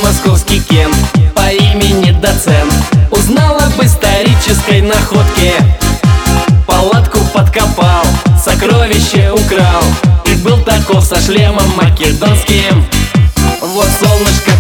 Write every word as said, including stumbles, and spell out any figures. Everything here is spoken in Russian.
московский Кент по имени Доцент узнал об исторической находке. Палатку подкопал, сокровище украл, и был таков со шлемом македонским. Вот солнышко